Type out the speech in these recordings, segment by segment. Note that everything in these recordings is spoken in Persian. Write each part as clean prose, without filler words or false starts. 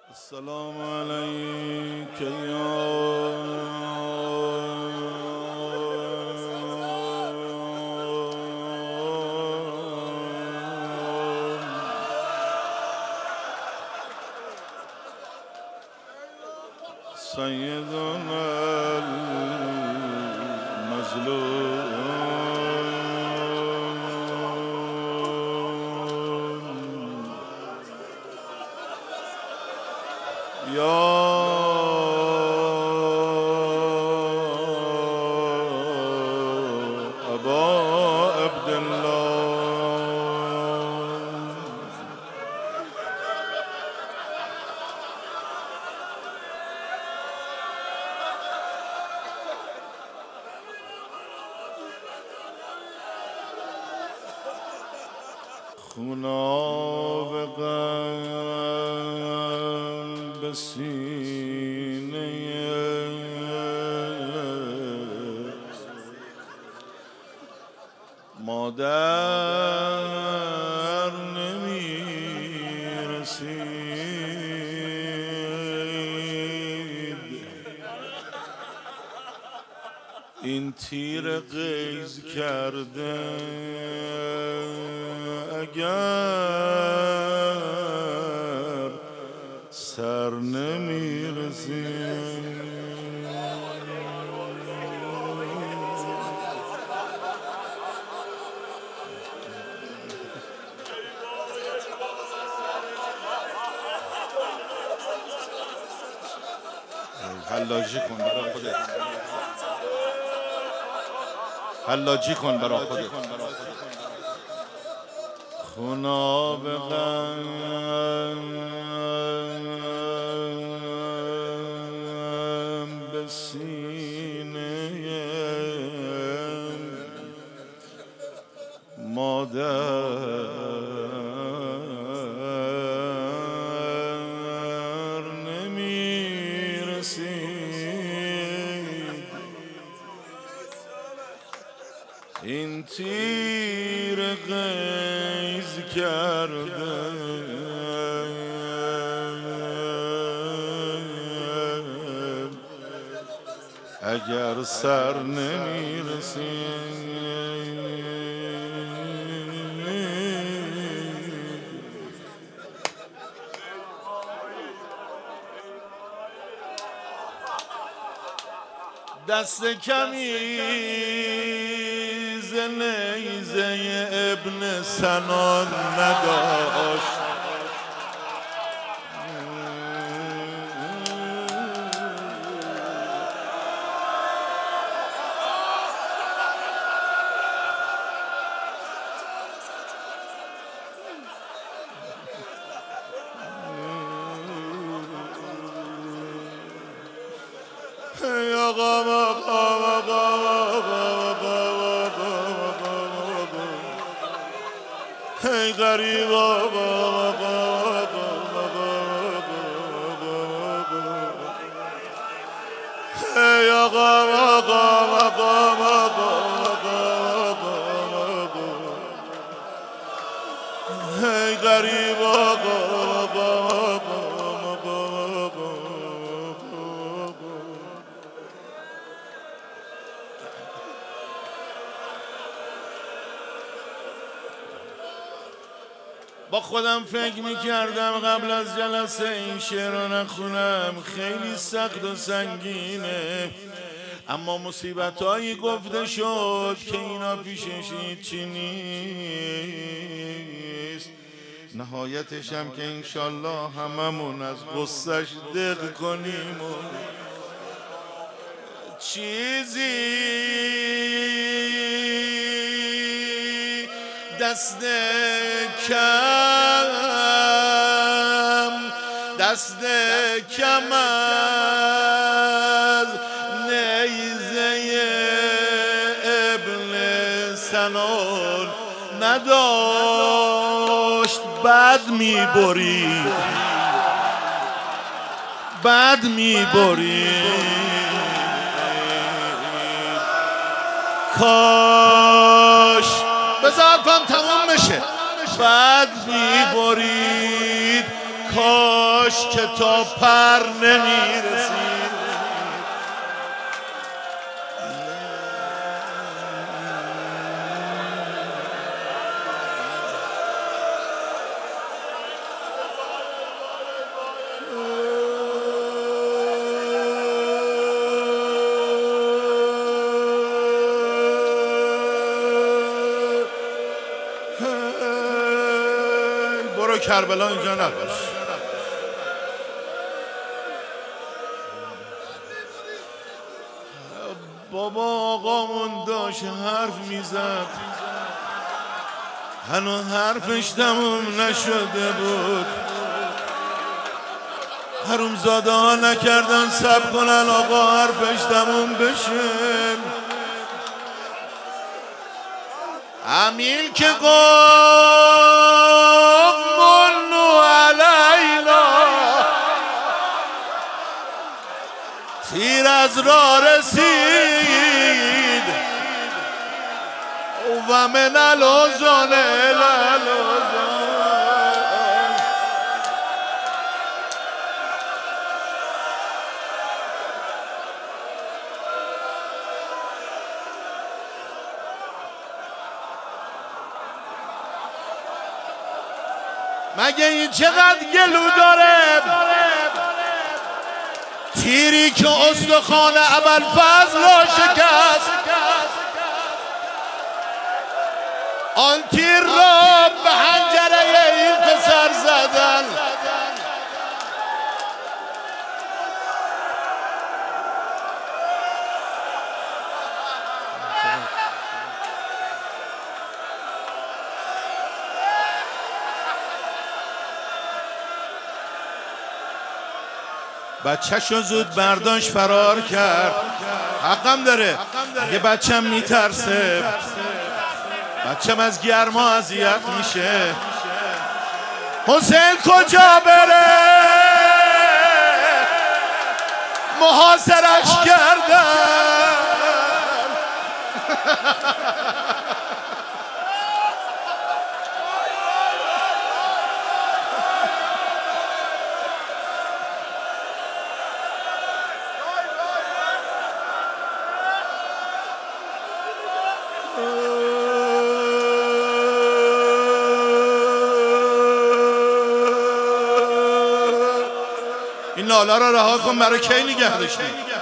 السلام عليك يا سيدنا المظلوم يا أبا عبد الله خوناب قلب سینه مادر نمیرسید این تیر غیظ کرده اگر سر نمیرسید حلاجی کن برای خودت حلاجی کن برای خودت خوناب قلب سینه مادر این تیر غیظ کرده اگر سر نمیرسید دست کمی نیزه ابن سنان نداشت ای غریب ای ای غریب با خودم فکر میکردم قبل از جلسه این شعر رو نخونم، خیلی سخت و سنگینه، اما مصیبت‌هایی گفته شد که اینا پیشش هیچی نیست. نهایتش هم که انشالله هممون از غصه‌اش دق کنیم و چیزی دست کم از نیزه ابن سنان نداشت. بد می‌برید کاش بذار پام تمام بشه. بد می‌برید کاش که تا پر نمیرسید. برو کربلا اینجا نباش. بابا آقامون داشت حرف میزد، هنو حرفش تموم نشده بود. حرومزاده ها نکردن صبر کنن آقا حرفش تموم بشه. امیل که گفت منو علینا، تیر از راه رسید و من الازان الالازان. مگه این چقدر گلو داره؟ تیری که استخوان ابوالفضل را شکست، آن تیر را به حنجره این پسر زدن. بچه‌شو زود برداشت فرار کرد. حقم داره، یه بچم میترسه، بچم از گرما اذیت میشه. حسین کجا بره؟ محاصرش کردن. این لالا را رها کن، برای کی نگه داشتی؟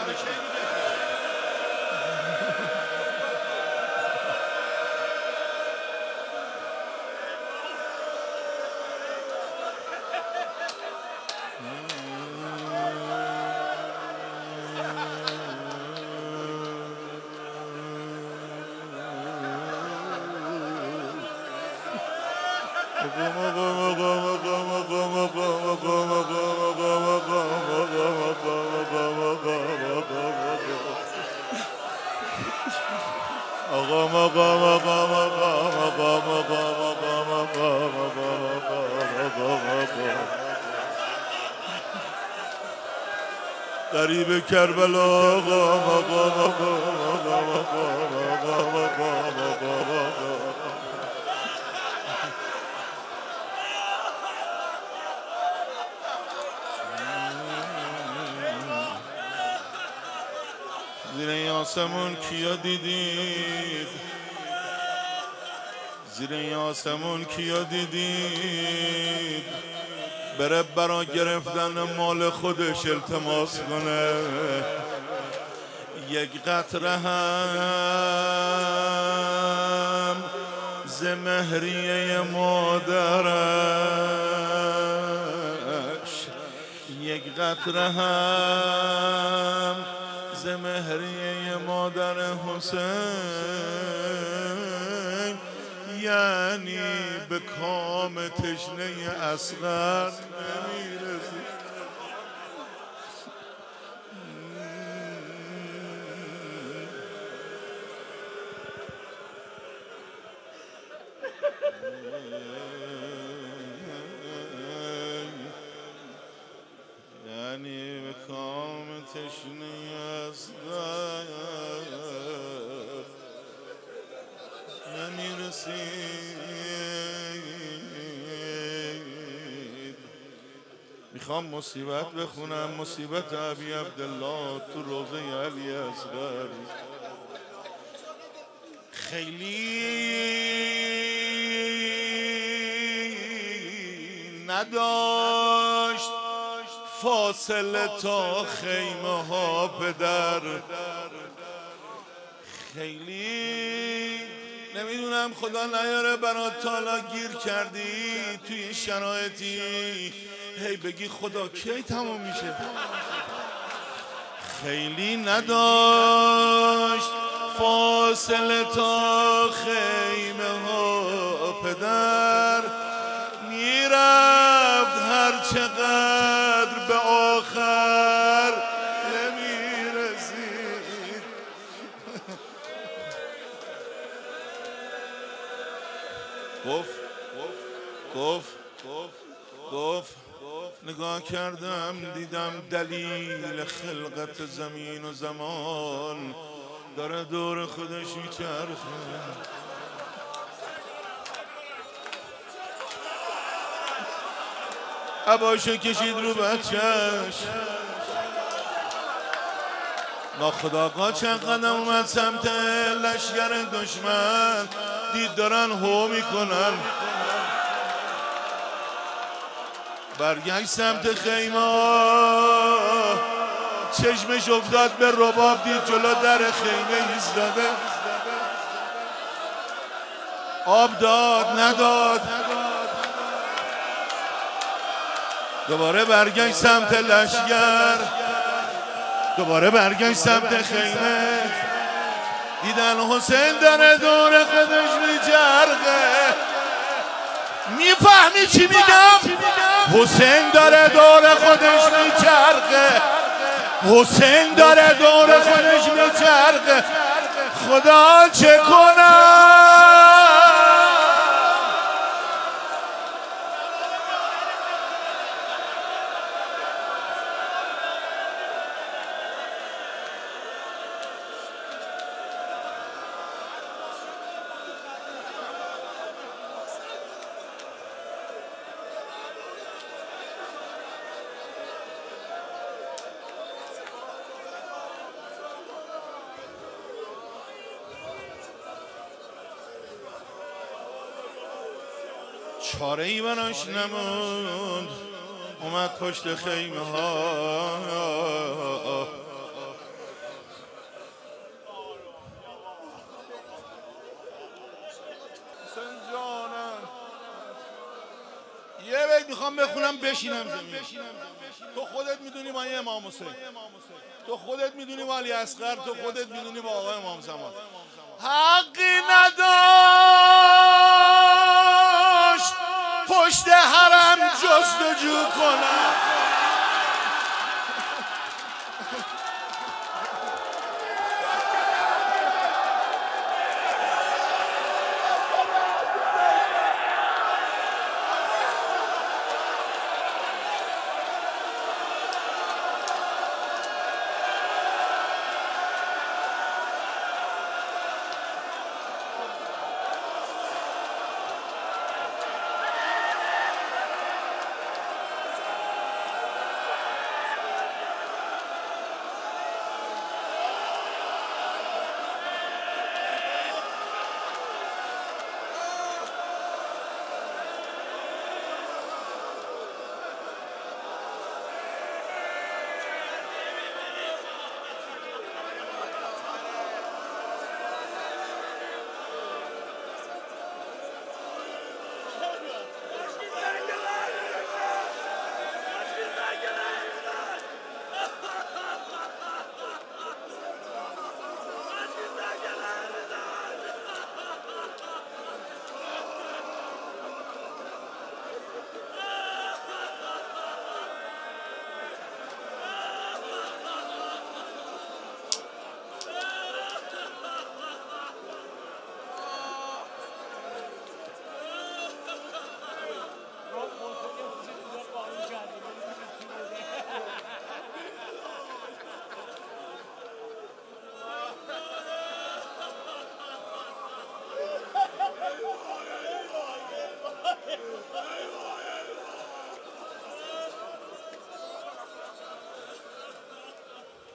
غریب کربلا زیر این آسمون کیا دیدید؟ زیر این آسمون کیا دیدید؟ بره برا گرفتن مال خودش التماس کنه، یک قطره هم ز مهریه مادرش، یک قطره هم ز مهریه مادر حسین، یعنی به کام تشنه اصغر نمیرسی. یعنی به کام تشنه اصغر نمیرسی. میخوام مصیبت بخونم، مصیبت ابی عبدالله تو روضه علی اصغر. خیلی نداشت فاصله تا خیمه ها پدر، خیلی نمیدونم خدا نیاره برات تالا گیر کردی توی شرایطی هی بگی خدا کی تموم میشه. خیلی نداشت فاصله تا خیمه ها پدر، میرفت هر چقدر به آخر نمیرسید. گفت نگاه کردم دیدم دلیل خلقت زمین و زمان داره دور خودش میچرخه. عباشو کشید رو بچهش، ناخداگاه چند قدم اومد سمت لشگر دشمن، دید دارن هو میکنن، برگشت سمت خیمه، چشمش افتاد به رباب، دید جلو در خیمه ایستاده، آب داد نداد، دوباره برگشت سمت لشگر، دوباره برگشت سمت خیمه، دیدن حسین داره دور خودش میچرخه. میفهمی چی میگم؟ حسین داره دور خودش میچرخه، حسین داره دور خودش میچرخه. خدا چه کنم؟ چاره ای براش نموند، اومد پشت خیمه ها. یه بیت میخوام بخونم بشینم زمین. تو خودت میدونی ما امام حسین، تو خودت میدونی ما علی اصغر، تو خودت میدونی ما آقای امام زمان. حقی نداشت پشت حرم جستجو کنم،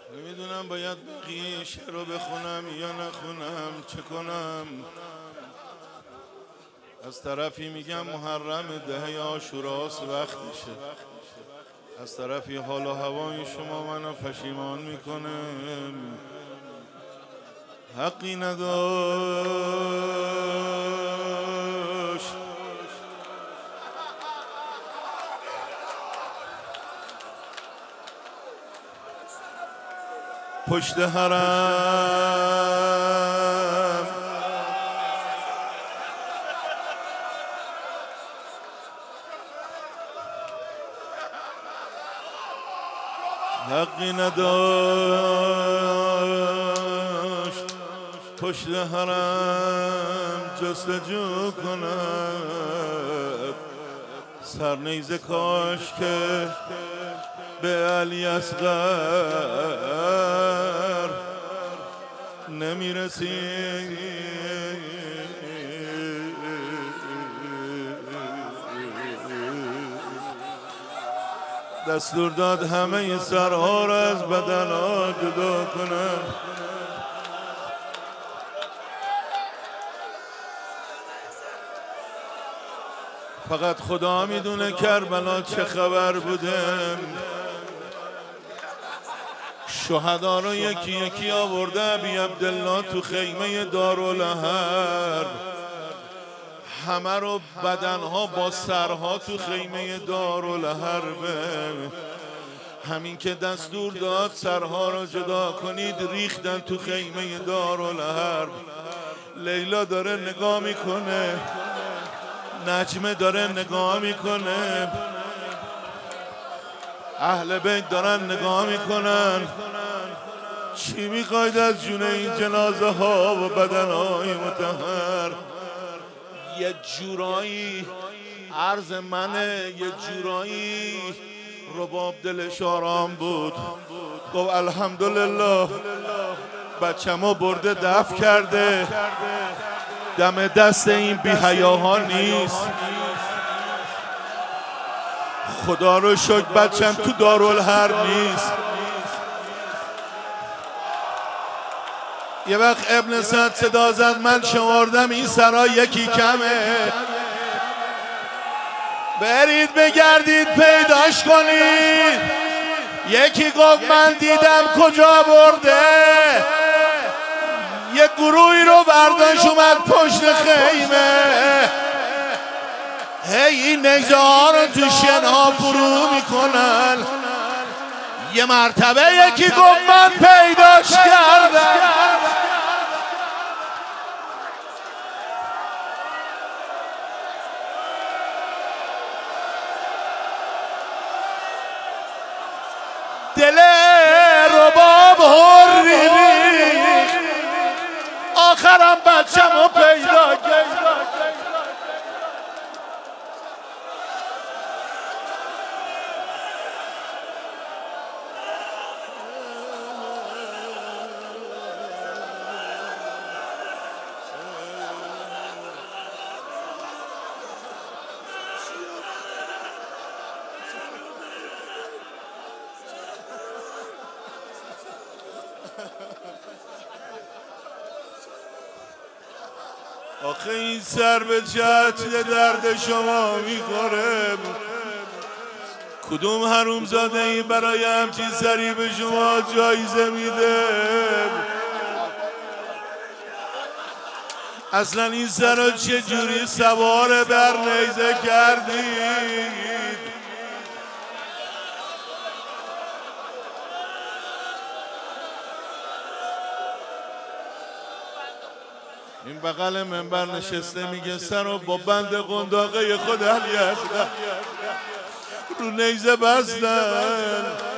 نمیدونم باید بقیه شعر رو بخونم یا نخونم، چه کنم. از طرفی میگم محرم دهه عاشوراست وقتشه، از طرفی حال و هوای شما منو پشیمان میکنه. حقی نداشت پشت حرم حقی نداشت پشت حرم جستجو کند. سرنیزه کاش که به علی اصغر نمیرسید. دستور داد همه سرها را از بدنها جدا کنند. فقط خدا میدونه کربلا چه خبر بوده. شهدا رو یکی یکی آورده ابی عبدالله تو خیمه دارالحرب، همه رو بدنها با سرها تو خیمه دارالحرب. همین که دستور داد سرها رو جدا کنید ریختن تو خیمه دارالحرب. لیلا داره نگاه میکنه، نجمه داره نگاه میکنه، اهل بیت دارن نگاه میکنن. چی میخواید از جون این جنازه ها و بدنهای مطهر؟ یه جورایی عرض منه، یه جورایی رباب دلش آرام بود. گفت الحمدلله بچه‌مو برده دفن کرده، دم دست این بی حیاها نیست. خدا رو شکر بچم تو دارالحرب نیست. یه وقت ابن سعد صدا زد من شمردم این سرا یکی کمه، برید بگردید پیداش کنید. یکی گفت من دیدم کجا برده، یه گروهی رو برداشت اومد پشت خیمه. هی این نیزه ها رو تو شنها فرو میکنن. یه مرتبه یکی گفت من پیداش کردم. دل رباب هری ریخت، آخرم بچه‌مو پیدا کرد. آخه این سر به چه درد شما میخوره؟ کدوم حرومزاده ای برای همچین سری به شما جایزه میده؟ اصلا این سر رو چه جوری سوار بر نیزه کردید؟ این بغل منبر نشسته میگه سر رو با بند قنداقه خود علی اصغر رو نیزه بستن.